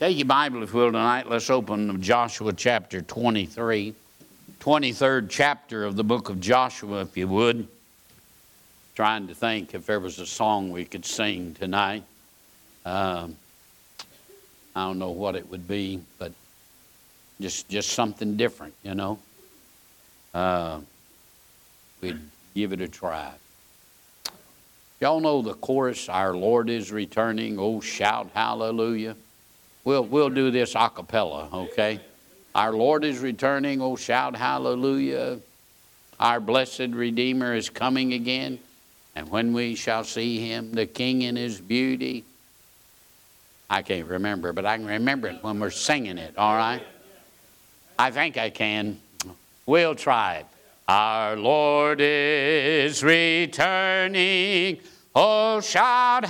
Take your Bible, if you will, tonight. Let's open Joshua chapter 23. 23rd chapter of the book of Joshua, if you would. Trying to think if there was a song we could sing tonight. I don't know what it would be, but just something different, you know. We'd give it a try. Y'all know the chorus, "Our Lord is returning, oh shout hallelujah." We'll do this a cappella, okay? Our Lord is returning, oh shout hallelujah. Our blessed Redeemer is coming again. And when we shall see him, the King in his beauty. I can't remember, but I can remember it when we're singing it, all right? I think I can. We'll try it. Our Lord is returning, oh shout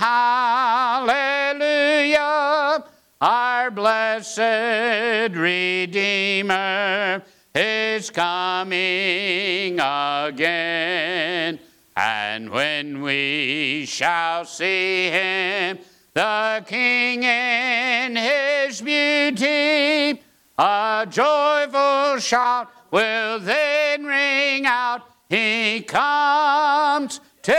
hallelujah. Our blessed Redeemer is coming again. And when we shall see him, the King in his beauty, a joyful shout will then ring out, he comes to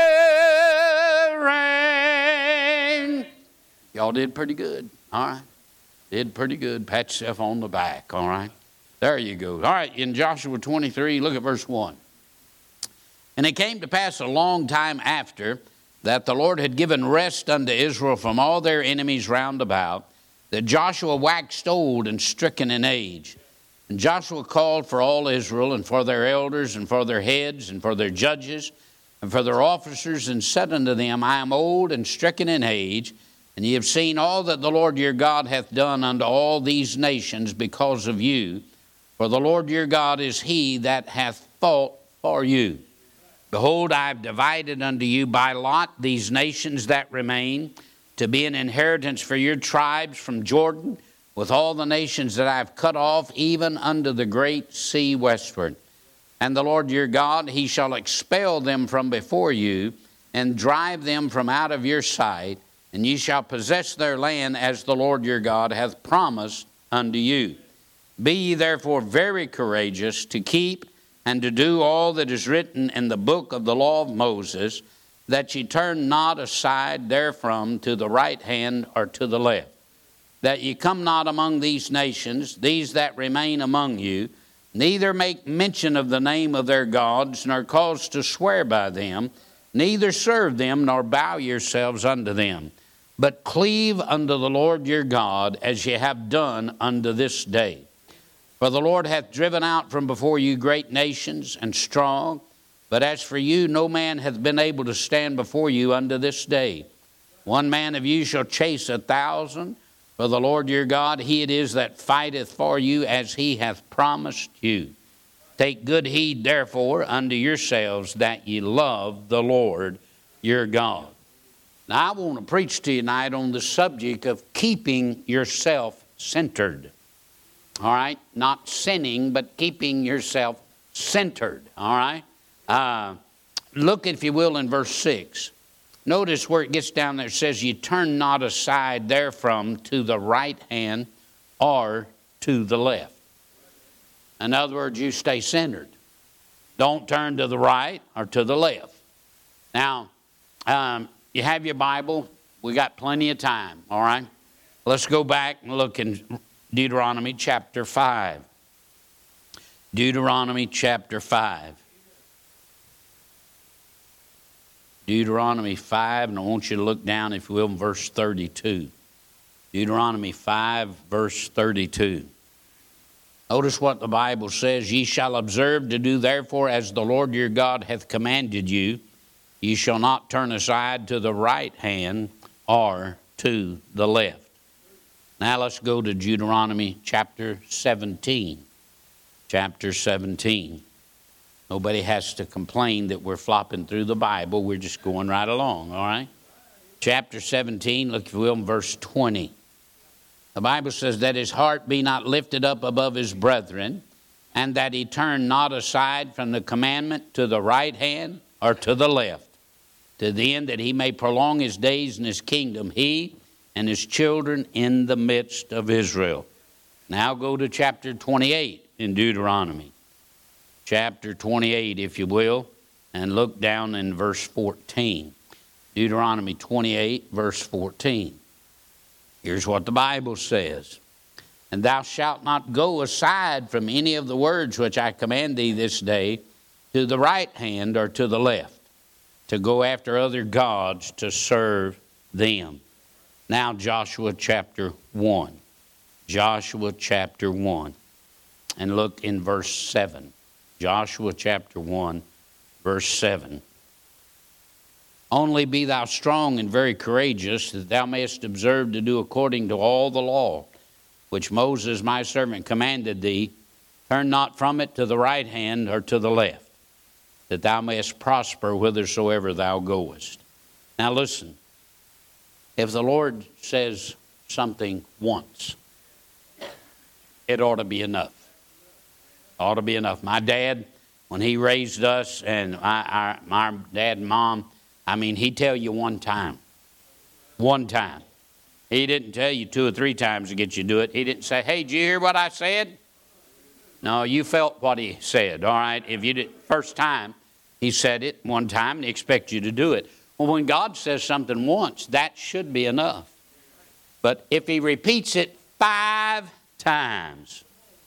reign. Y'all did pretty good, all right? Did pretty good. Pat yourself on the back, all right? There you go. All right, in Joshua 23, look at verse 1. And it came to pass a long time after that the Lord had given rest unto Israel from all their enemies round about, that Joshua waxed old and stricken in age. And Joshua called for all Israel, and for their elders, and for their heads, and for their judges, and for their officers, and said unto them, I am old and stricken in age, and ye have seen all that the Lord your God hath done unto all these nations because of you. For the Lord your God is he that hath fought for you. Behold, I have divided unto you by lot these nations that remain, to be an inheritance for your tribes from Jordan, with all the nations that I have cut off, even unto the great sea westward. And the Lord your God, he shall expel them from before you, and drive them from out of your sight, and ye shall possess their land as the Lord your God hath promised unto you. Be ye therefore very courageous to keep and to do all that is written in the book of the law of Moses, that ye turn not aside therefrom to the right hand or to the left, that ye come not among these nations, these that remain among you, neither make mention of the name of their gods, nor cause to swear by them, neither serve them, nor bow yourselves unto them, but cleave unto the Lord your God, as ye have done unto this day. For the Lord hath driven out from before you great nations and strong, but as for you, no man hath been able to stand before you unto this day. One man of you shall chase 1,000, for the Lord your God, he it is that fighteth for you, as he hath promised you. Take good heed, therefore, unto yourselves, that ye love the Lord your God. Now, I want to preach to you tonight on the subject of keeping yourself centered. All right? Not sinning, but keeping yourself centered. All right? Look, if you will, in verse 6. Notice where it gets down there. It says, you turn not aside therefrom to the right hand or to the left. In other words, you stay centered. Don't turn to the right or to the left. Now, you have your Bible. We got plenty of time, all right? Let's go back and look in Deuteronomy chapter 5. Deuteronomy chapter 5. Deuteronomy 5, and I want you to look down, if you will, in verse 32. Deuteronomy 5, verse 32. Notice what the Bible says. Ye shall observe to do therefore as the Lord your God hath commanded you. Ye shall not turn aside to the right hand or to the left. Now let's go to Deuteronomy chapter 17. Chapter 17. Nobody has to complain that we're flopping through the Bible. We're just going right along, all right? Chapter 17, look if you will, in verse 20. The Bible says that his heart be not lifted up above his brethren, and that he turn not aside from the commandment to the right hand or to the left, to the end that he may prolong his days in his kingdom, he and his children in the midst of Israel. Now go to chapter 28 in Deuteronomy. Chapter 28, if you will, and look down in verse 14. Deuteronomy 28, verse 14. Here's what the Bible says. And thou shalt not go aside from any of the words which I command thee this day, to the right hand or to the left, to go after other gods to serve them. Now Joshua chapter 1. Joshua chapter 1. And look in verse 7. Joshua chapter 1, verse 7. Only be thou strong and very courageous, that thou mayest observe to do according to all the law which Moses my servant commanded thee. Turn not from it to the right hand or to the left, that thou mayest prosper whithersoever thou goest. Now listen, if the Lord says something once, it ought to be enough. Ought to be enough. My dad, when he raised us, and my dad and mom, I mean, he'd tell you one time. One time. He didn't tell you 2 or 3 times to get you to do it. He didn't say, hey, did you hear what I said? No, you felt what he said, all right? If you did first time, he said it one time and he expects you to do it. Well, when God says something once, that should be enough. But if he repeats it 5 times,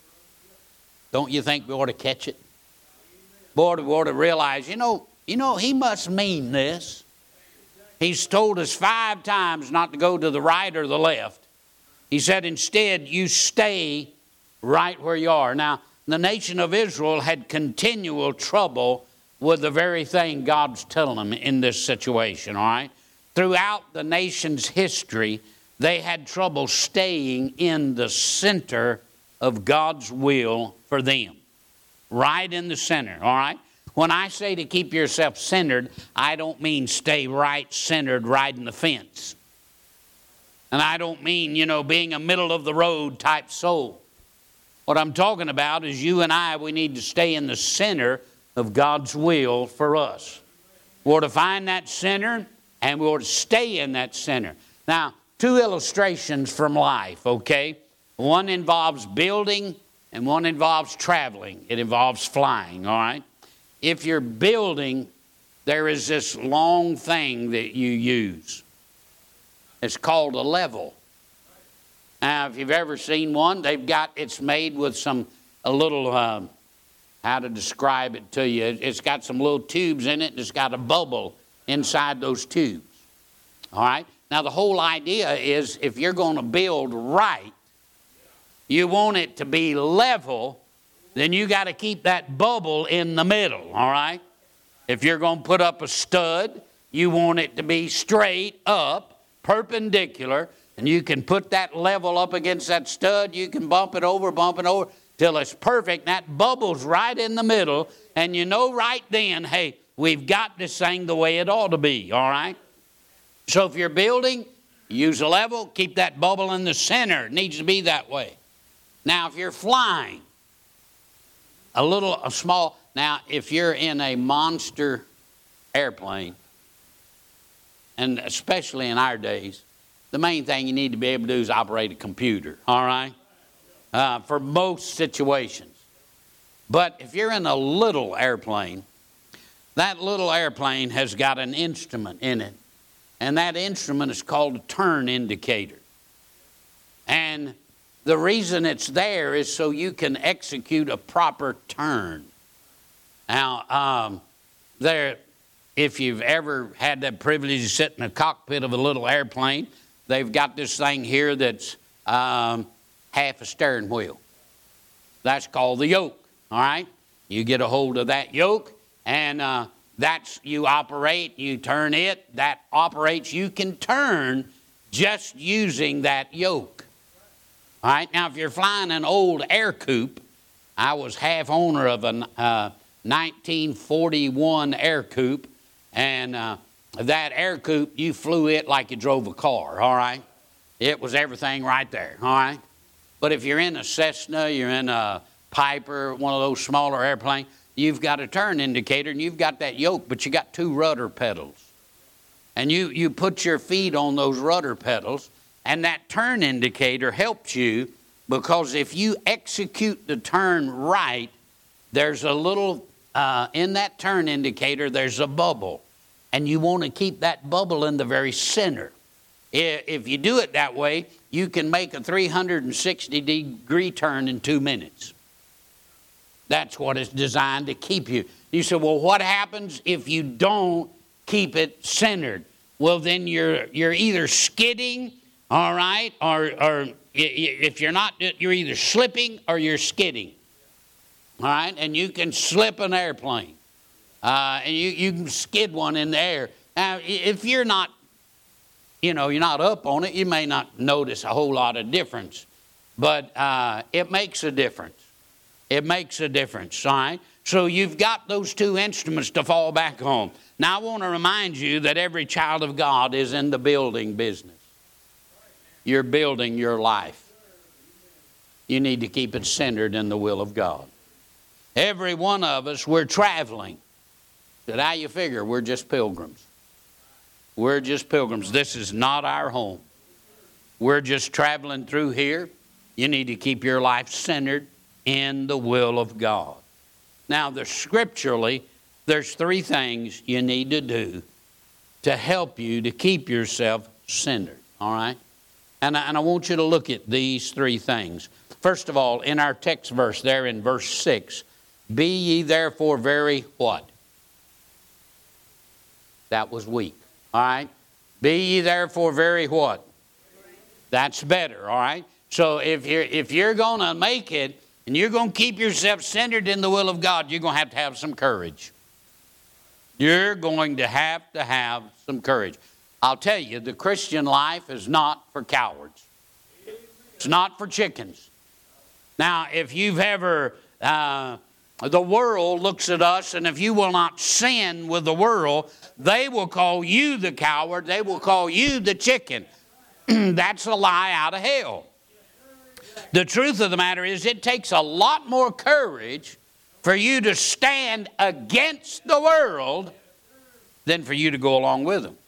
don't you think we ought to catch it? Boy, we ought to realize, you know, he must mean this. He's told us 5 times not to go to the right or the left. He said, instead, you stay right where you are. Now, the nation of Israel had continual trouble with the very thing God's telling them in this situation, all right? Throughout the nation's history, they had trouble staying in the center of God's will for them. Right in the center, all right? When I say to keep yourself centered, I don't mean stay right centered riding the fence. And I don't mean, being a middle of the road type soul. What I'm talking about is you and I, we need to stay in the center of God's will for us. We ought to find that center and we ought to stay in that center. Now, 2 illustrations from life, okay? One involves building and one involves traveling. It involves flying, all right? If you're building, there is this long thing that you use. It's called a level. Now, if you've ever seen one, it's made with a little, how to describe it to you. It's got some little tubes in it, and it's got a bubble inside those tubes. All right? Now, the whole idea is if you're going to build right, you want it to be level, then you got to keep that bubble in the middle, all right? If you're going to put up a stud, you want it to be straight up, perpendicular, and you can put that level up against that stud. You can bump it over till it's perfect. That bubble's right in the middle, and you know right then, hey, we've got this thing the way it ought to be, all right? So if you're building, use a level, keep that bubble in the center. It needs to be that way. Now, if you're flying, now if you're in a monster airplane, and especially in our days, the main thing you need to be able to do is operate a computer, all right? For most situations. But if you're in a little airplane, that little airplane has got an instrument in it. And that instrument is called a turn indicator. And the reason it's there is so you can execute a proper turn. Now, if you've ever had that privilege to sit in a cockpit of a little airplane, they've got this thing here that's half a steering wheel. That's called the yoke, all right? You get a hold of that yoke, and you operate, you turn it, that operates. You can turn just using that yoke. All right, now if you're flying an old air coupe, I was half owner of a 1941 air coupe, and that air coupe, you flew it like you drove a car, all right? It was everything right there, all right? But if you're in a Cessna, you're in a Piper, one of those smaller airplanes, you've got a turn indicator and you've got that yoke, but you got 2 rudder pedals. And you put your feet on those rudder pedals, And that turn indicator helps you, because if you execute the turn right, there's a little, in that turn indicator, there's a bubble. And you want to keep that bubble in the very center. If you do it that way, you can make a 360-degree turn in 2 minutes. That's what it's designed to keep you. You say, well, what happens if you don't keep it centered? Well, then you're either skidding, all right, or if you're not, you're either slipping or you're skidding, all right? And you can slip an airplane, and you can skid one in the air. Now, if you're not, you're not up on it, you may not notice a whole lot of difference, but it makes a difference. It makes a difference, all right? So you've got those two instruments to fall back on. Now, I want to remind you that every child of God is in the building business. You're building your life. You need to keep it centered in the will of God. Every one of us, we're traveling. But how you figure? We're just pilgrims. We're just pilgrims. This is not our home. We're just traveling through here. You need to keep your life centered in the will of God. Now, scripturally, there's 3 things you need to do to help you to keep yourself centered, all right? And I want you to look at these 3 things. First of all, in our text verse there in verse 6, be ye therefore very what? That was weak, all right? Be ye therefore very what? That's better, all right? So if you're going to make it, and you're going to keep yourself centered in the will of God, you're going to have some courage. You're going to have some courage. I'll tell you, the Christian life is not for cowards. It's not for chickens. Now, if you've ever, the world looks at us, and if you will not sin with the world, they will call you the coward. They will call you the chicken. That's a lie out of hell. The truth of the matter is, it takes a lot more courage for you to stand against the world than for you to go along with them.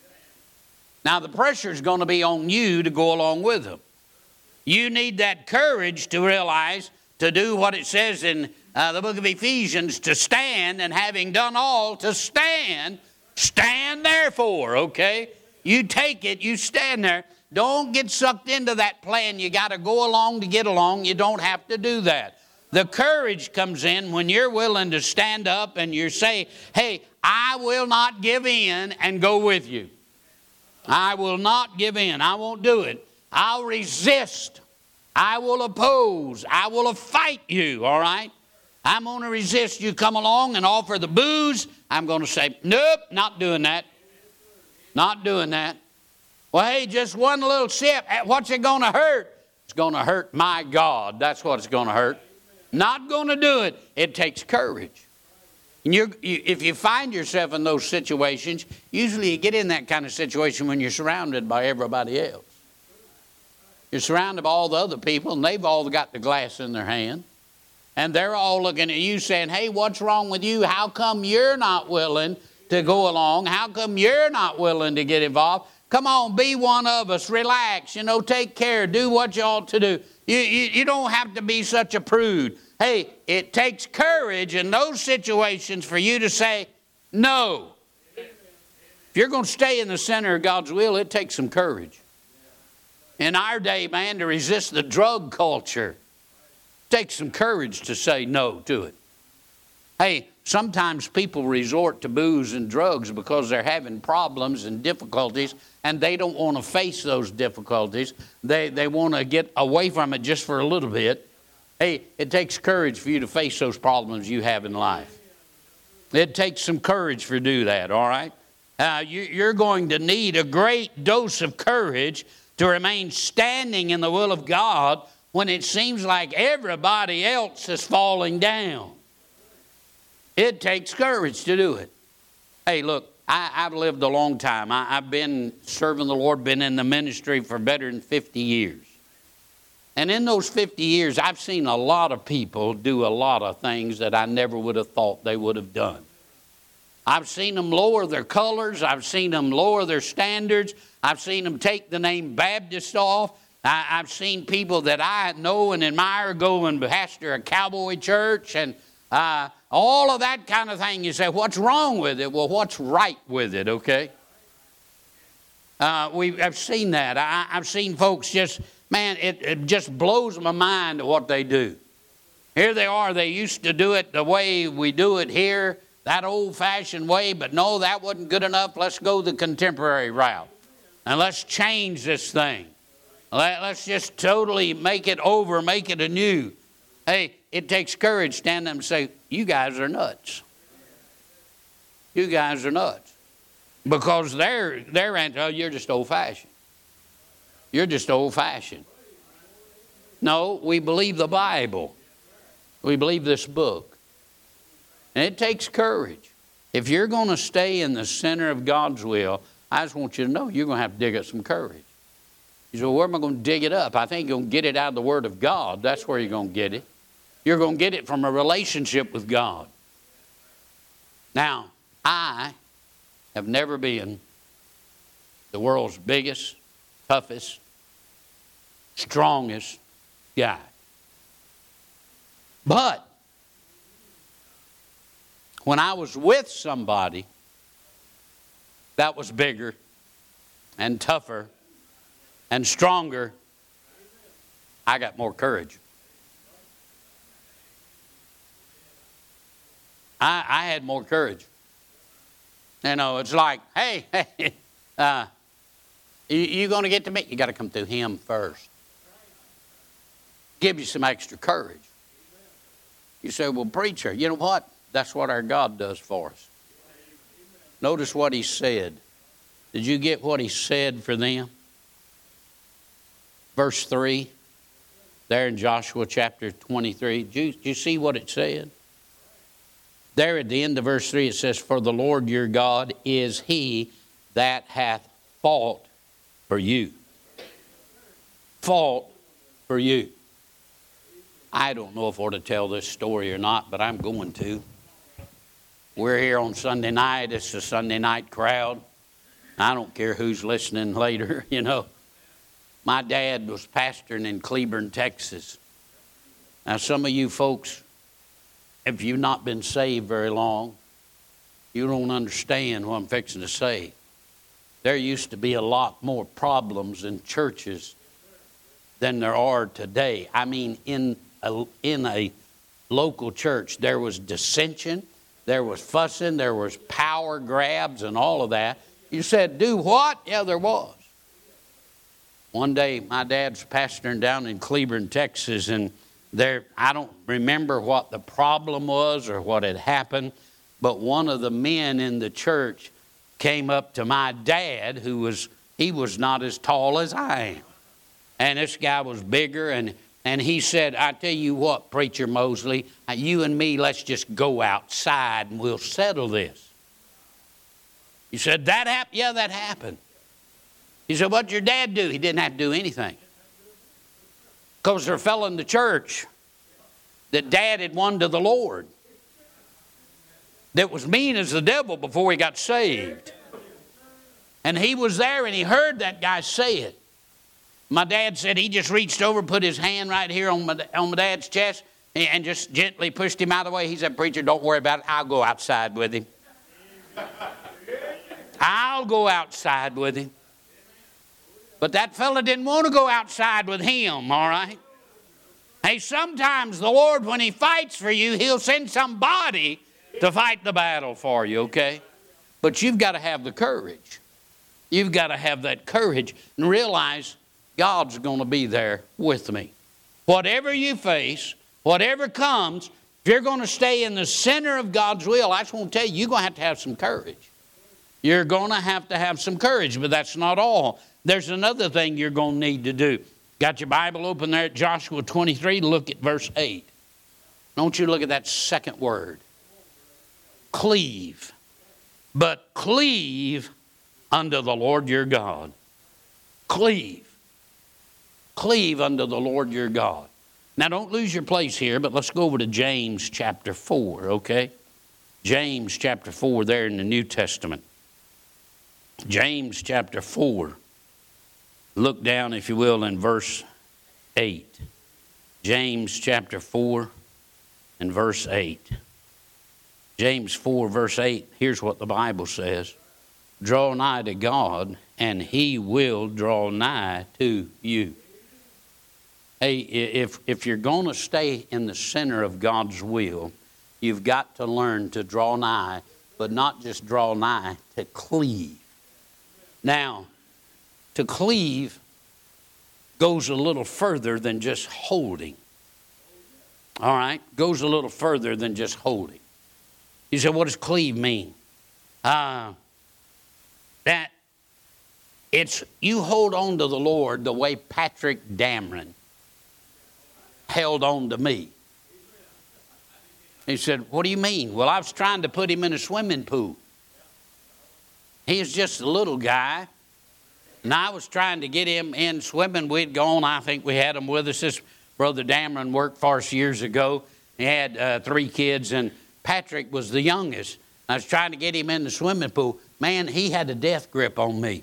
Now, the pressure is going to be on you to go along with them. You need that courage to realize, to do what it says in the book of Ephesians, to stand, and having done all, to stand therefore, okay? You take it, you stand there. Don't get sucked into that plan. You got to go along to get along. You don't have to do that. The courage comes in when you're willing to stand up and you say, hey, I will not give in and go with you. I will not give in. I won't do it. I'll resist. I will oppose. I will fight you, all right? I'm going to resist. You come along and offer the booze. I'm going to say, nope, not doing that. Not doing that. Well, hey, just one little sip. What's it going to hurt? It's going to hurt my God. That's what it's going to hurt. Not going to do it. It takes courage. And if you find yourself in those situations, usually you get in that kind of situation when you're surrounded by everybody else. You're surrounded by all the other people, and they've all got the glass in their hand. And they're all looking at you saying, hey, what's wrong with you? How come you're not willing to go along? How come you're not willing to get involved? Come on, be one of us. Relax, take care. Do what you ought to do. You don't have to be such a prude. Hey, it takes courage in those situations for you to say no. If you're going to stay in the center of God's will, it takes some courage. In our day, man, to resist the drug culture, it takes some courage to say no to it. Hey, sometimes people resort to booze and drugs because they're having problems and difficulties, and they don't want to face those difficulties. They want to get away from it just for a little bit. Hey, it takes courage for you to face those problems you have in life. It takes some courage for you to do that, all right? You're going to need a great dose of courage to remain standing in the will of God when it seems like everybody else is falling down. It takes courage to do it. Hey, look, I've lived a long time. I've been serving the Lord, been in the ministry for better than 50 years. And in those 50 years, I've seen a lot of people do a lot of things that I never would have thought they would have done. I've seen them lower their colors. I've seen them lower their standards. I've seen them take the name Baptist off. I've seen people that I know and admire go and pastor a cowboy church and all of that kind of thing. You say, what's wrong with it? Well, what's right with it, okay? I've seen that. I've seen folks just, man, it just blows my mind what they do. Here they are. They used to do it the way we do it here, that old-fashioned way, but no, that wasn't good enough. Let's go the contemporary route. And let's change this thing. Let's just totally make it over, make it anew. Hey, it takes courage to stand up and say, you guys are nuts. You guys are nuts. Because they're oh, you're just old-fashioned. You're just old-fashioned. No, we believe the Bible. We believe this book. And it takes courage. If you're going to stay in the center of God's will, I just want you to know you're going to have to dig up some courage. You say, well, where am I going to dig it up? I think you're going to get it out of the Word of God. That's where you're going to get it. You're going to get it from a relationship with God. Now, I have never been the world's biggest, toughest, strongest guy. But when I was with somebody that was bigger and tougher and stronger, I got more courage. I had more courage. You know, it's like, hey, you going to get to me? You got to come through him first. Give you some extra courage. You say, well, preacher, you know what? That's what our God does for us. Notice what he said. Did you get what he said for them? Verse 3, there in Joshua chapter 23. Did you see what it said? There at the end of verse 3 it says, for the Lord your God is he that hath fought for you. Fought for you. I don't know if I ought to tell this story or not, but I'm going to. We're here on Sunday night. It's a Sunday night crowd. I don't care who's listening later, you know. My dad was pastoring in Cleburne, Texas. Now, some of you folks, if you've not been saved very long, you don't understand what I'm fixing to say. There used to be a lot more problems in churches than there are today. I mean, in a local church, there was dissension, there was fussing, there was power grabs and all of that. You said, do what? Yeah, there was. One day, my dad's pastoring down in Cleburne, Texas, and I don't remember what the problem was or what had happened, but one of the men in the church came up to my dad, he was not as tall as I am. And this guy was bigger, and he said, I tell you what, Preacher Mosley, you and me, let's just go outside and we'll settle this. He said, that happened? Yeah, that happened. He said, what'd your dad do? He didn't have to do anything. Because there fell in the church that Dad had won to the Lord. That was mean as the devil before he got saved. And he was there and he heard that guy say it. My dad said he just reached over, put his hand right here on my dad's chest and just gently pushed him out of the way. He said, preacher, don't worry about it. I'll go outside with him. I'll go outside with him. But that fella didn't want to go outside with him, all right? Hey, sometimes the Lord, when he fights for you, he'll send somebody to fight the battle for you, okay? But you've got to have the courage. You've got to have that courage and realize God's going to be there with me. Whatever you face, whatever comes, if you're going to stay in the center of God's will, I just want to tell you, you're going to have some courage. You're going to have some courage, but that's not all. There's another thing you're going to need to do. Got your Bible open there at Joshua 23? Look at verse 8. Don't you look at that second word. Cleave. But cleave unto the Lord your God. Cleave. Cleave unto the Lord your God. Now don't lose your place here, but let's go over to James chapter 4, okay? James chapter 4 there in the New Testament. James chapter 4. Look down, if you will, in verse 8. James chapter 4 and verse 8. James 4, verse 8, here's what the Bible says. Draw nigh to God, and He will draw nigh to you. Hey, if you're going to stay in the center of God's will, you've got to learn to draw nigh, but not just draw nigh, to cleave. Now, to cleave goes a little further than just holding. All right? Goes a little further than just holding. You say, what does cleave mean? That it's you hold on to the Lord the way Patrick Dameron held on to me. He said, what do you mean? Well, I was trying to put him in a swimming pool. He was just a little guy. And I was trying to get him in swimming. We'd gone, I think we had him with us. This Brother Dameron worked for us years ago. He had 3 kids, and Patrick was the youngest. I was trying to get him in the swimming pool. Man, he had a death grip on me.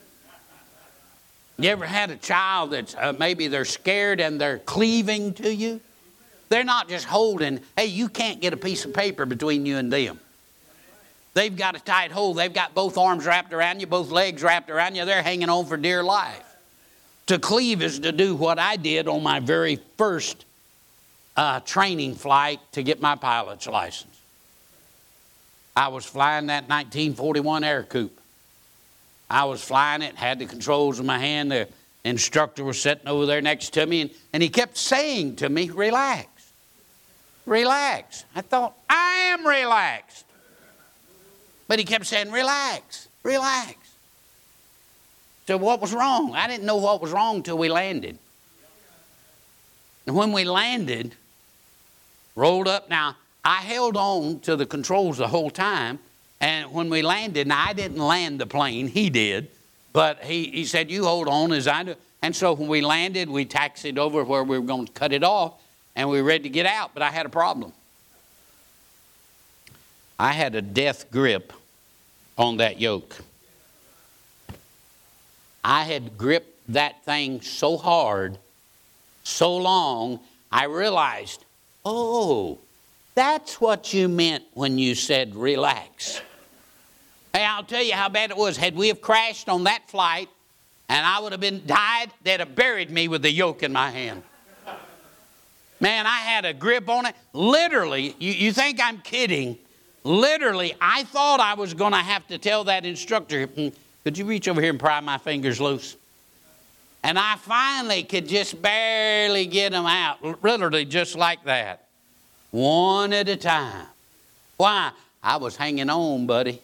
You ever had a child that's maybe they're scared and they're cleaving to you? They're not just holding. Hey, you can't get a piece of paper between you and them. They've got a tight hold. They've got both arms wrapped around you, both legs wrapped around you. They're hanging on for dear life. To cleave is to do what I did on my very first training flight to get my pilot's license. I was flying that 1941 Air Coupe. I was flying it, had the controls in my hand. The instructor was sitting over there next to me, and he kept saying to me, relax, relax. I thought, I am relaxed. But he kept saying, relax, relax. So what was wrong? I didn't know what was wrong until we landed. And when we landed, rolled up. Now, I held on to the controls the whole time. And when we landed, now I didn't land the plane, he did. But he said, you hold on as I do. And so when we landed, we taxied over where we were going to cut it off. And we were ready to get out, but I had a problem. I had a death grip on that yoke. I had gripped that thing so hard, so long, I realized, oh, that's what you meant when you said relax. Hey, I'll tell you how bad it was. Had we have crashed on that flight and I would have been died, they'd have buried me with the yoke in my hand. Man, I had a grip on it. Literally, you think I'm kidding. Literally, I thought I was going to have to tell that instructor, could you reach over here and pry my fingers loose? And I finally could just barely get them out, literally just like that. One at a time. Why? I was hanging on, buddy.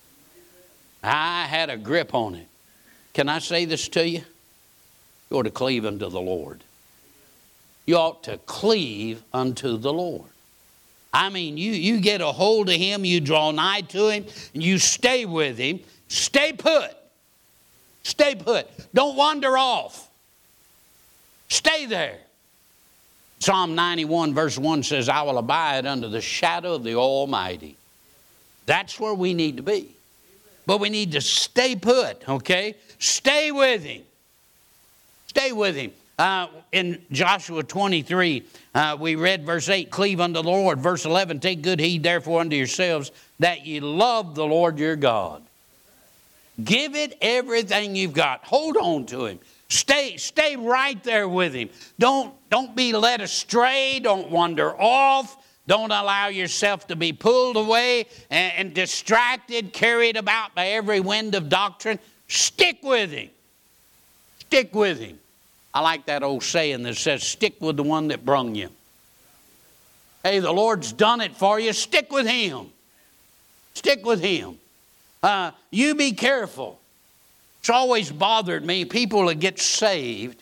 I had a grip on it. Can I say this to you? You ought to cleave unto the Lord. You ought to cleave unto the Lord. I mean, you get a hold of Him, you draw nigh to Him, and you stay with Him. Stay put. Stay put. Don't wander off. Stay there. Psalm 91 verse 1 says, I will abide under the shadow of the Almighty. That's where we need to be. But we need to stay put, okay? Stay with Him. Stay with Him. In Joshua 23, we read verse 8, cleave unto the Lord. Verse 11, take good heed therefore unto yourselves that ye love the Lord your God. Give it everything you've got. Hold on to Him. Stay right there with Him. Don't be led astray. Don't wander off. Don't allow yourself to be pulled away and distracted, carried about by every wind of doctrine. Stick with Him. Stick with Him. I like that old saying that says, stick with the one that brung you. Hey, the Lord's done it for you. Stick with Him. Stick with Him. You be careful. It's always bothered me. People that get saved,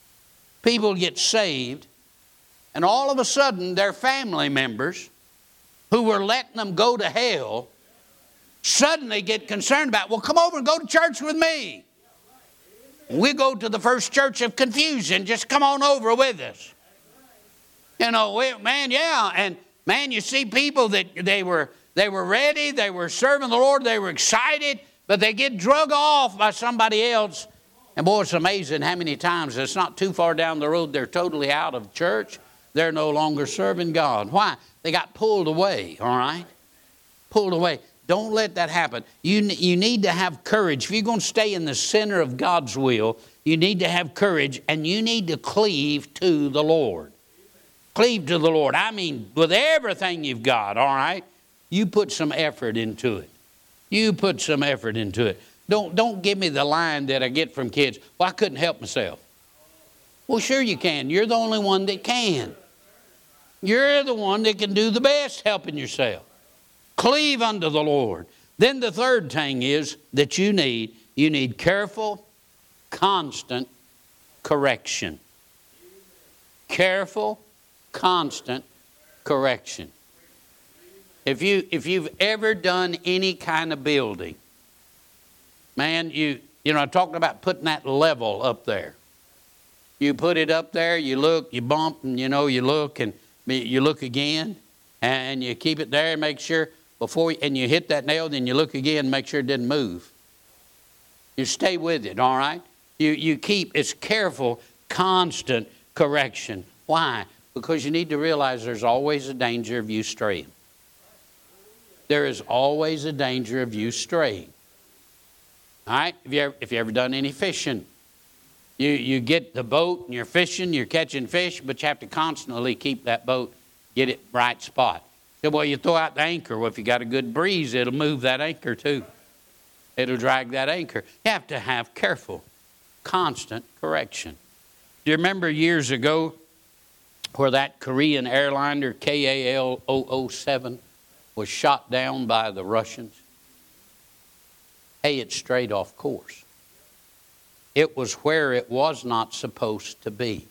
and all of a sudden their family members who were letting them go to hell suddenly get concerned about, well, come over and go to church with me. We go to the First Church of Confusion. Just come on over with us. You know, man, yeah. And man, you see people that they were ready. They were serving the Lord. They were excited. But they get drug off by somebody else. And boy, it's amazing how many times it's not too far down the road, they're totally out of church. They're no longer serving God. Why? They got pulled away, all right? Pulled away. Don't let that happen. You need to have courage. If you're going to stay in the center of God's will, you need to have courage, and you need to cleave to the Lord. Cleave to the Lord. I mean, with everything you've got, all right? You put some effort into it. You put some effort into it. Don't give me the line that I get from kids, well, I couldn't help myself. Well, sure you can. You're the only one that can. You're the one that can do the best helping yourself. Cleave unto the Lord. Then the third thing is that you need careful, constant correction. Careful, constant correction. If you've ever done any kind of building, man, you know, I'm talking about putting that level up there. You put it up there, you look, you bump, and you look, and you look again, and you keep it there and make sure and you hit that nail, then you look again and make sure it didn't move. You stay with it, all right? You keep, it's careful, constant correction. Why? Because you need to realize there's always a danger of you straying. There is always a danger of you straying. All right? If you ever done any fishing, you get the boat and you're fishing, you're catching fish, but you have to constantly keep that boat, get it right spot. So, well, you throw out the anchor. Well, if you got a good breeze, it'll move that anchor too. It'll drag that anchor. You have to have careful, constant correction. Do you remember years ago where that Korean airliner KAL-007 was shot down by the Russians? Hey, it strayed off course. It was where it was not supposed to be.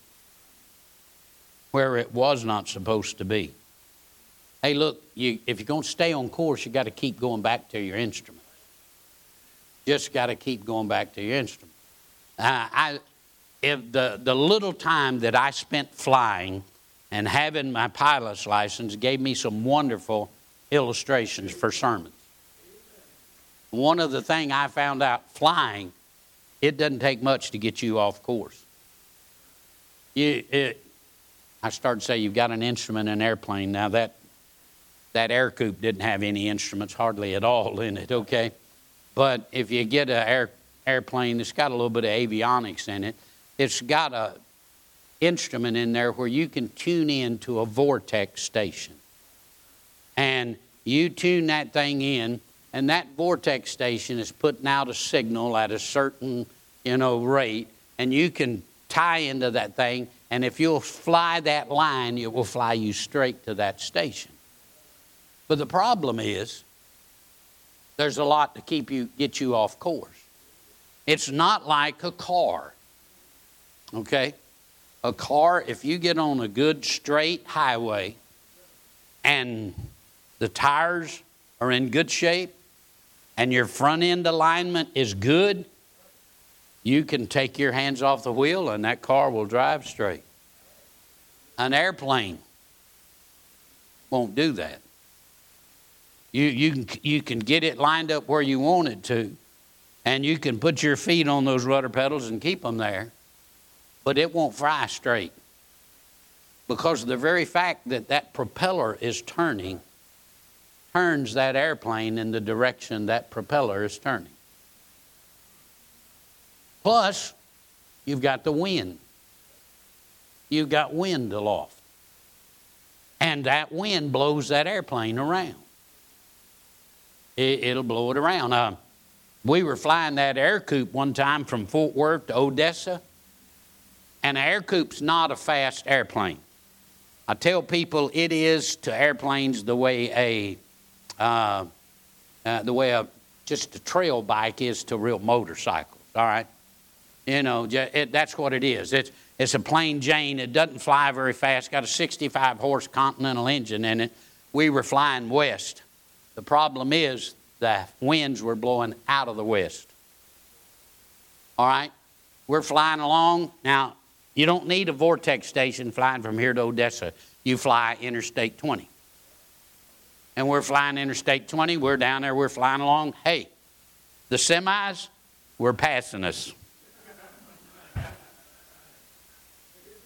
Where it was not supposed to be. Hey, look, if you're going to stay on course, you got to keep going back to your instrument. Just got to keep going back to your instrument. If the little time that I spent flying and having my pilot's license gave me some wonderful illustrations for sermons. One of the things I found out, flying, it doesn't take much to get you off course. I started to say you've got an instrument in an airplane. Now that air coupe didn't have any instruments hardly at all in it, okay? But if you get an airplane that's got a little bit of avionics in it, it's got a instrument in there where you can tune in to a vortex station. And you tune that thing in, and that vortex station is putting out a signal at a certain, rate, and you can tie into that thing, and if you'll fly that line, it will fly you straight to that station. But the problem is, there's a lot to get you off course. It's not like a car, okay? A car, if you get on a good straight highway and the tires are in good shape and your front end alignment is good, you can take your hands off the wheel and that car will drive straight. An airplane won't do that. You can get it lined up where you want it to, and you can put your feet on those rudder pedals and keep them there, but it won't fly straight because of the very fact that propeller is turns that airplane in the direction that propeller is turning. Plus, you've got the wind. You've got wind aloft, and that wind blows that airplane around. It'll blow it around. We were flying that air coupe one time from Fort Worth to Odessa, and an air coupe's not a fast airplane. I tell people it is to airplanes the way just a trail bike is to real motorcycles. All right, that's what it is. It's a plain Jane. It doesn't fly very fast. Got a 65 horse Continental engine in it. We were flying west. The problem is the winds were blowing out of the west. All right? We're flying along. Now, you don't need a vortex station flying from here to Odessa. You fly Interstate 20. And we're flying Interstate 20. We're down there. We're flying along. Hey, the semis were passing us.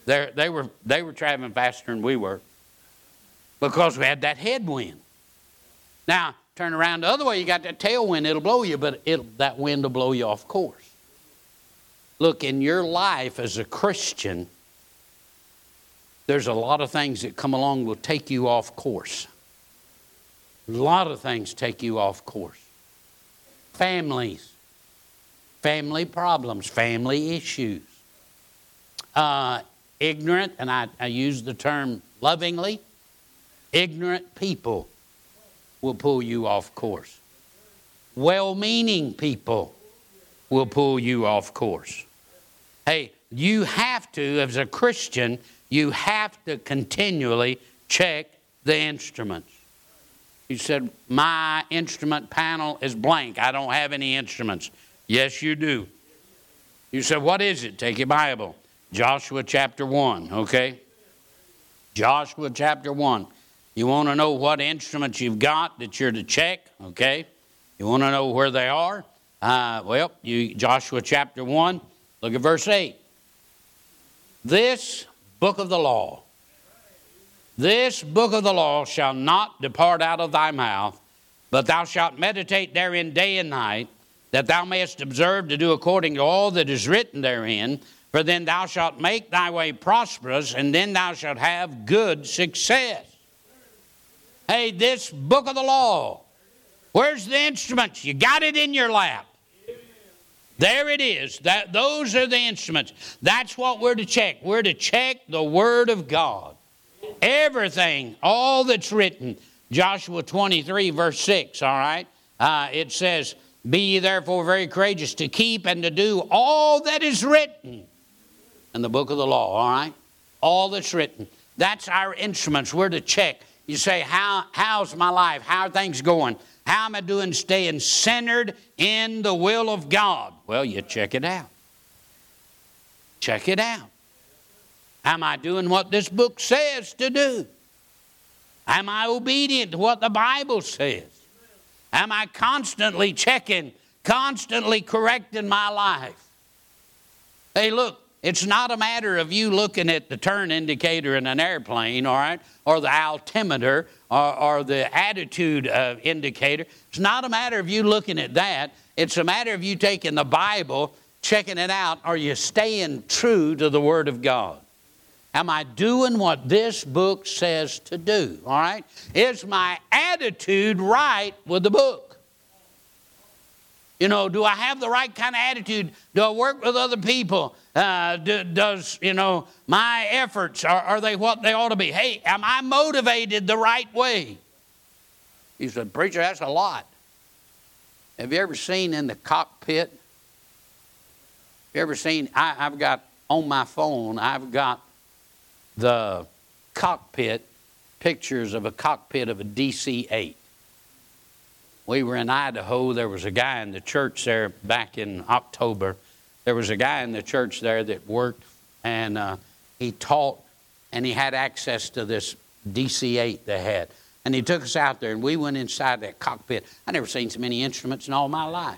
They were traveling faster than we were because we had that headwind. Now, turn around the other way, you got that tailwind, it'll blow you, but that wind will blow you off course. Look, in your life as a Christian, there's a lot of things that come along will take you off course. A lot of things take you off course. Families, family problems, family issues. Ignorant, and I use the term lovingly, ignorant people will pull you off course. Well-meaning people will pull you off course. Hey, you have to, as a Christian, you have to continually check the instruments. You said, my instrument panel is blank. I don't have any instruments. Yes, you do. You said, what is it? Take your Bible. Joshua chapter 1, okay? Joshua chapter 1. You want to know what instruments you've got that you're to check, okay? You want to know where they are? Joshua chapter 1, look at verse 8. This book of the law shall not depart out of thy mouth, but thou shalt meditate therein day and night, that thou mayest observe to do according to all that is written therein. For then thou shalt make thy way prosperous, and then thou shalt have good success. Hey, this book of the law, where's the instruments? You got it in your lap. There it is. Those are the instruments. That's what we're to check. We're to check the Word of God. Everything, all that's written. Joshua 23, verse 6, all right? It says, be ye therefore very courageous to keep and to do all that is written in the book of the law, all right? All that's written. That's our instruments. We're to check. You say, how's my life? How are things going? How am I doing staying centered in the will of God? Well, you check it out. Check it out. Am I doing what this book says to do? Am I obedient to what the Bible says? Am I constantly checking, constantly correcting my life? Hey, look, it's not a matter of you looking at the turn indicator in an airplane, all right, or the altimeter or the attitude indicator. It's not a matter of you looking at that. It's a matter of you taking the Bible, checking it out. Are you staying true to the Word of God? Am I doing what this book says to do? All right? Is my attitude right with the book? You know, do I have the right kind of attitude? Do I work with other people? Does my efforts, are they what they ought to be? Hey, am I motivated the right way? He said, preacher, that's a lot. Have you ever seen in the cockpit? Have you ever seen, I've got on my phone, I've got the cockpit, pictures of a cockpit of a DC-8. We were in Idaho. There was a guy in the church there back in October. There was a guy in the church there that worked, and he taught, and he had access to this DC-8 they had. And he took us out there, and we went inside that cockpit. I never seen so many instruments in all my life.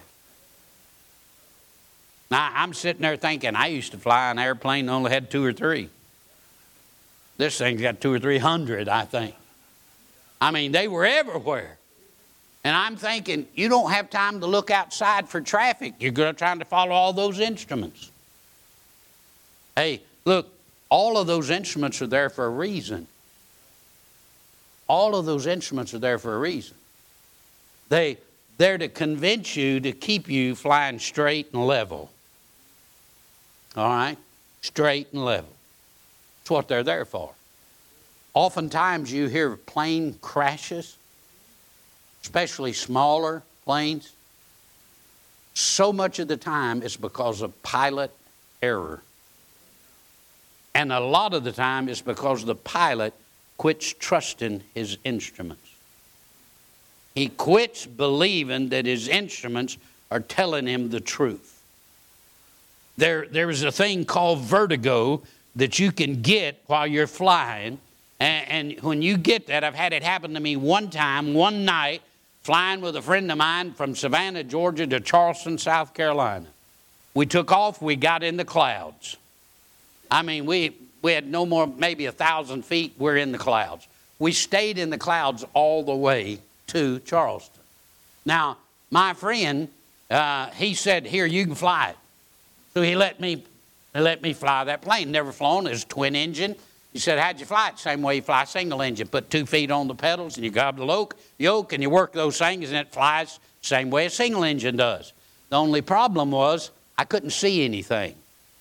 Now, I'm sitting there thinking, I used to fly an airplane and only had 2 or 3. This thing's got 200 or 300, I think. I mean, they were everywhere. And I'm thinking, you don't have time to look outside for traffic. You're trying to follow all those instruments. Hey, look, all of those instruments are there for a reason. All of those instruments are there for a reason. They're to convince you to keep you flying straight and level. All right? Straight and level. That's what they're there for. Oftentimes you hear plane crashes, especially smaller planes. So much of the time it's because of pilot error. And a lot of the time it's because the pilot quits trusting his instruments. He quits believing that his instruments are telling him the truth. There is a thing called vertigo that you can get while you're flying. And when you get that, I've had it happen to me one time, one night, flying with a friend of mine from Savannah, Georgia to Charleston, South Carolina. We took off, we got in the clouds. I mean, We had no more, maybe 1,000 feet. We're in the clouds. We stayed in the clouds all the way to Charleston. Now, my friend, he said, here, you can fly it. So he let me fly that plane. Never flown. It was a twin engine. He said, how'd you fly it? Same way you fly a single engine. Put 2 feet on the pedals and you grab the yoke and you work those things and it flies same way a single engine does. The only problem was I couldn't see anything.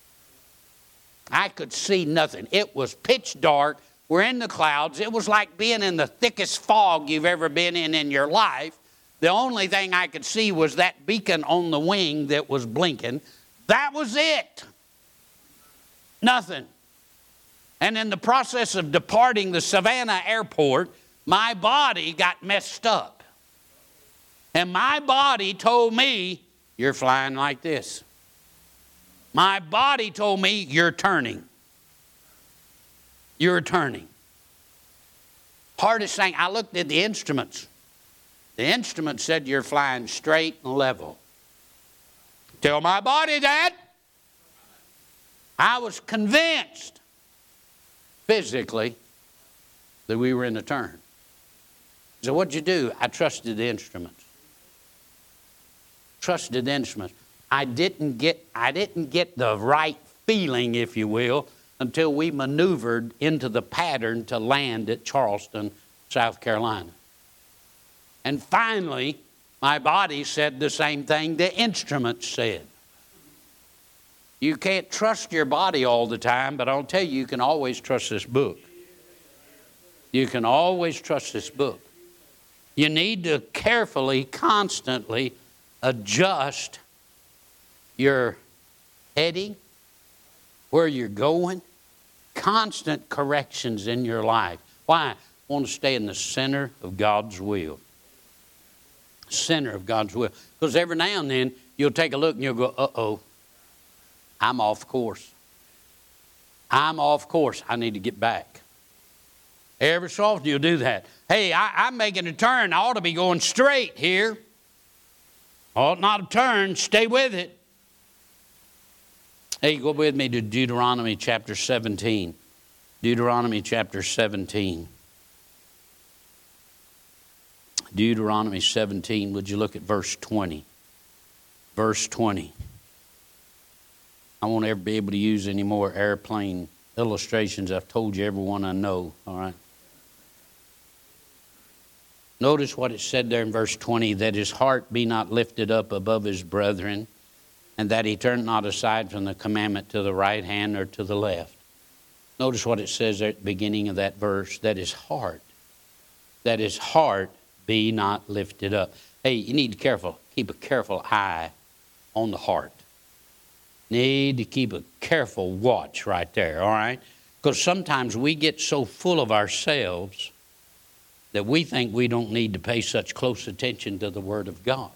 I could see nothing. It was pitch dark. We're in the clouds. It was like being in the thickest fog you've ever been in your life. The only thing I could see was that beacon on the wing that was blinking. That was it. Nothing. And in the process of departing the Savannah airport, my body got messed up. And my body told me, you're flying like this. My body told me, you're turning. You're turning. Hardest thing, I looked at the instruments. The instrument said you're flying straight and level. Tell my body that. I was convinced physically that we were in a turn. So what'd you do? I trusted the instruments. Trusted the instruments. I didn't get the right feeling, if you will, until we maneuvered into the pattern to land at Charleston, South Carolina. And finally, my body said the same thing the instruments said. You can't trust your body all the time, but I'll tell you, you can always trust this book. You can always trust this book. You need to carefully, constantly adjust your heading, where you're going, constant corrections in your life. Why? I want to stay in the center of God's will. Center of God's will. Because every now and then, you'll take a look and you'll go, uh-oh, I'm off course. I'm off course. I need to get back. Every so often you'll do that. Hey, I'm making a turn. I ought to be going straight here. Ought not to turn. Stay with it. Hey, go with me to Deuteronomy chapter 17. Deuteronomy chapter 17. Deuteronomy 17. Would you look at verse 20? Verse 20. I won't ever be able to use any more airplane illustrations. I've told you every one I know, all right? Notice what it said there in verse 20, that his heart be not lifted up above his brethren, and that he turn not aside from the commandment to the right hand or to the left. Notice what it says there at the beginning of that verse, that his heart be not lifted up. Hey, you need to keep a careful eye on the heart. Need to keep a careful watch right there, all right? Because sometimes we get so full of ourselves that we think we don't need to pay such close attention to the Word of God.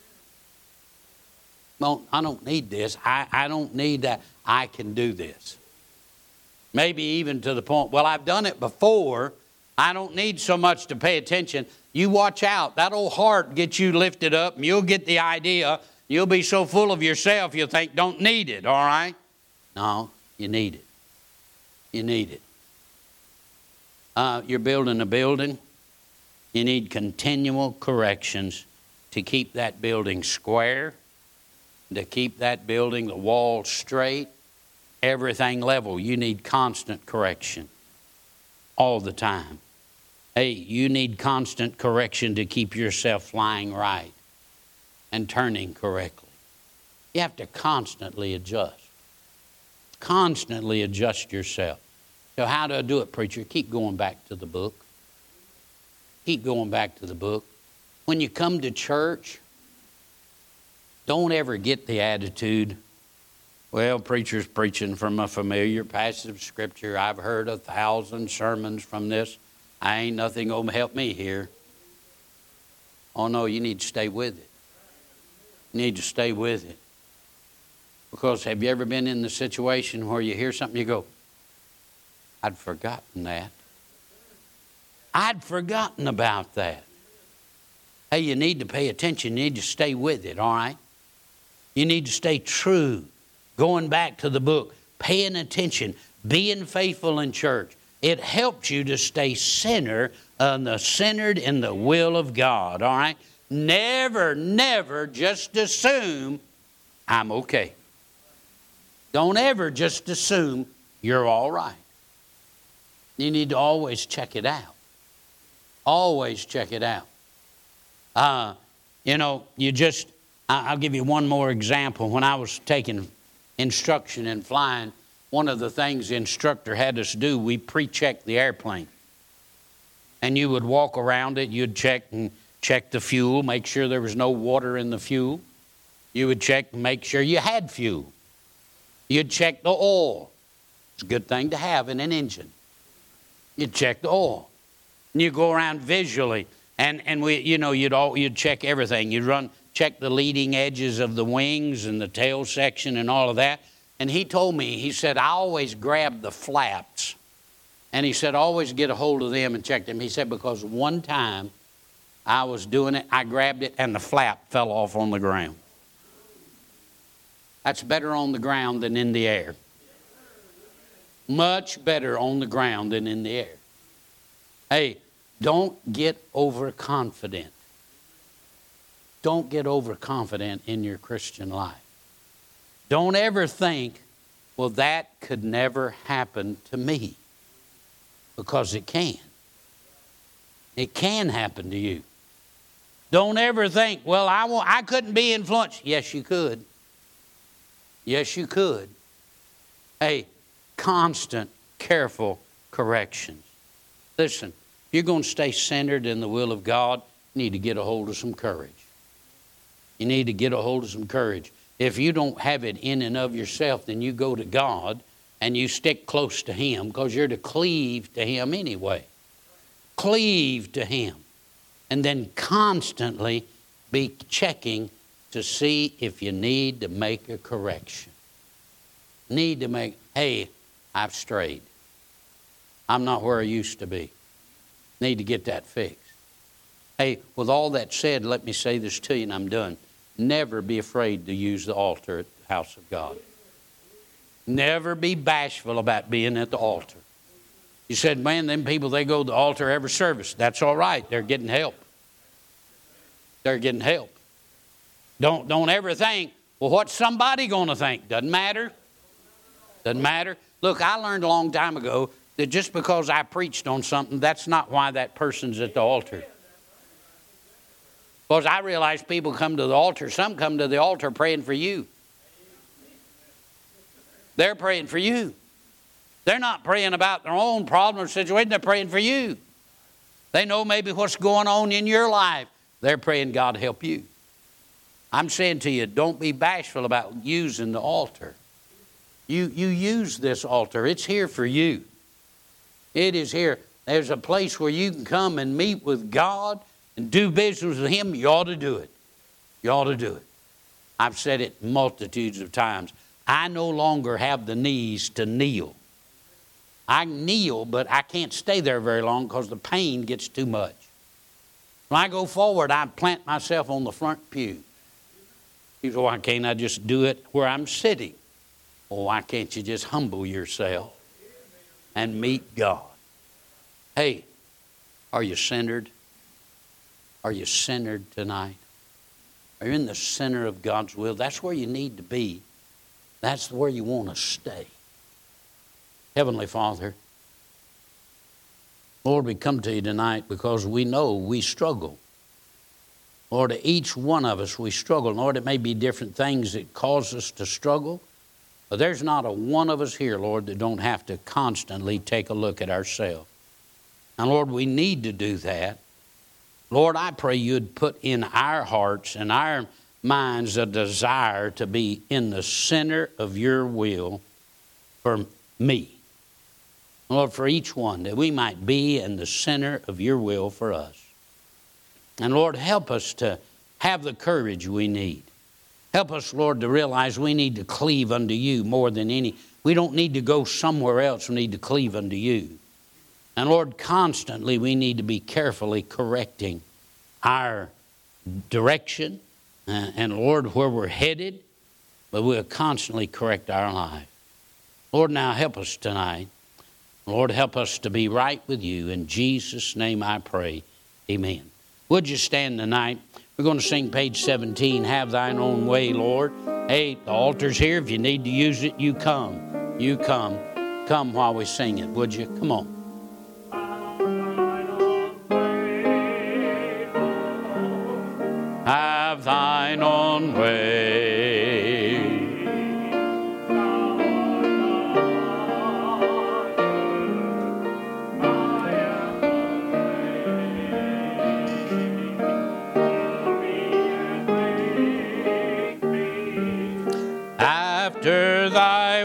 Well, I don't need this. I don't need that. I can do this. Maybe even to the point, well, I've done it before. I don't need so much to pay attention. You watch out. That old heart gets you lifted up, and you'll get the idea. You'll be so full of yourself, you'll think, don't need it, all right? No, you need it. You need it. You're building a building. You need continual corrections to keep that building square, to keep that building, the walls straight, everything level. You need constant correction all the time. Hey, you need constant correction to keep yourself flying right and turning correctly. You have to constantly adjust. Constantly adjust yourself. So how do I do it, preacher? Keep going back to the book. Keep going back to the book. When you come to church, don't ever get the attitude, well, preacher's preaching from a familiar passage of Scripture. I've heard 1,000 sermons from this. I ain't nothing going to help me here. Oh, no, you need to stay with it. You need to stay with it. Because have you ever been in the situation where you hear something, you go, I'd forgotten that. I'd forgotten about that. Hey, you need to pay attention. You need to stay with it, all right? You need to stay true, going back to the book, paying attention, being faithful in church, it helps you to stay centered in the will of God, all right? Never just assume I'm okay. Don't ever just assume you're all right. You need to always check it out. Always check it out. I'll give you one more example. When I was taking instruction in flying, one of the things the instructor had us do, we pre-checked the airplane. And you would walk around it, you'd check the fuel, make sure there was no water in the fuel. You would check and make sure you had fuel. You'd check the oil. It's a good thing to have in an engine. You'd check the oil. And you go around visually, and you'd check everything. You'd check the leading edges of the wings and the tail section and all of that. And he told me, he said, I always grab the flaps. And he said, always get a hold of them and check them. He said, because one time I was doing it, I grabbed it, and the flap fell off on the ground. That's better on the ground than in the air. Much better on the ground than in the air. Hey, don't get overconfident. Don't get overconfident in your Christian life. Don't ever think, well, that could never happen to me. Because it can. It can happen to you. Don't ever think, well, I couldn't be influenced. Yes, you could. Yes, you could. Hey, constant, careful corrections. Listen, if you're going to stay centered in the will of God, you need to get a hold of some courage. You need to get a hold of some courage. If you don't have it in and of yourself, then you go to God and you stick close to Him, because you're to cleave to Him anyway. Cleave to Him. And then constantly be checking to see if you need to make a correction. Hey, I've strayed. I'm not where I used to be. Need to get that fixed. Hey, with all that said, let me say this to you and I'm done. Never be afraid to use the altar at the house of God. Never be bashful about being at the altar. You said, man, them people, they go to the altar every service. That's all right. They're getting help. They're getting help. Don't ever think, well, what's somebody going to think? Doesn't matter. Doesn't matter. Look, I learned a long time ago that just because I preached on something, that's not why that person's at the altar. Because I realize people come to the altar. Some come to the altar praying for you. They're praying for you. They're not praying about their own problem or situation. They're praying for you. They know maybe what's going on in your life. They're praying God help you. I'm saying to you, don't be bashful about using the altar. You use this altar. It's here for you. It is here. There's a place where you can come and meet with God and do business with Him. You ought to do it. You ought to do it. I've said it multitudes of times. I no longer have the knees to kneel. I kneel, but I can't stay there very long because the pain gets too much. When I go forward, I plant myself on the front pew. You say, why can't I just do it where I'm sitting? Well, why can't you just humble yourself and meet God? Hey, are you centered? Are you centered tonight? Are you in the center of God's will? That's where you need to be. That's where you want to stay. Heavenly Father, Lord, we come to you tonight because we know we struggle. Lord, each one of us, we struggle. Lord, it may be different things that cause us to struggle, but there's not a one of us here, Lord, that don't have to constantly take a look at ourselves. And Lord, we need to do that. Lord, I pray you'd put in our hearts and our minds a desire to be in the center of your will for me. Lord, for each one, that we might be in the center of your will for us. And Lord, help us to have the courage we need. Help us, Lord, to realize we need to cleave unto you more than any. We don't need to go somewhere else. We need to cleave unto you. And Lord, constantly we need to be carefully correcting our direction and Lord, where we're headed, but we'll constantly correct our life. Lord, now help us tonight. Lord, help us to be right with you. In Jesus' name I pray. Amen. Would you stand tonight? We're going to sing page 17, Have Thine Own Way, Lord. Hey, the altar's here. If you need to use it, you come. You come. Come while we sing it, would you? Come on. Have thine own way. After thy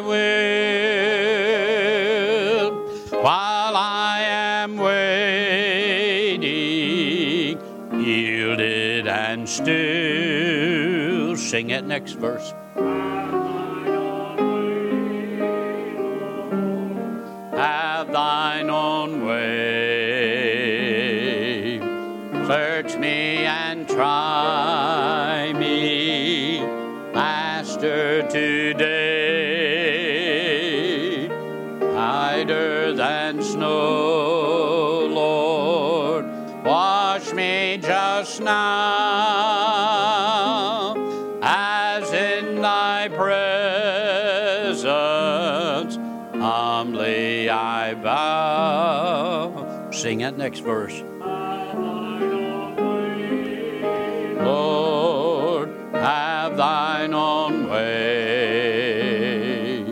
will, while I am waiting, yielded and still. Sing that next verse. Have thine own way. Search me and try me, Master, today. Whiter than snow, Lord, wash me just now, as in thy presence humbly I bow. Sing that next verse. Oh,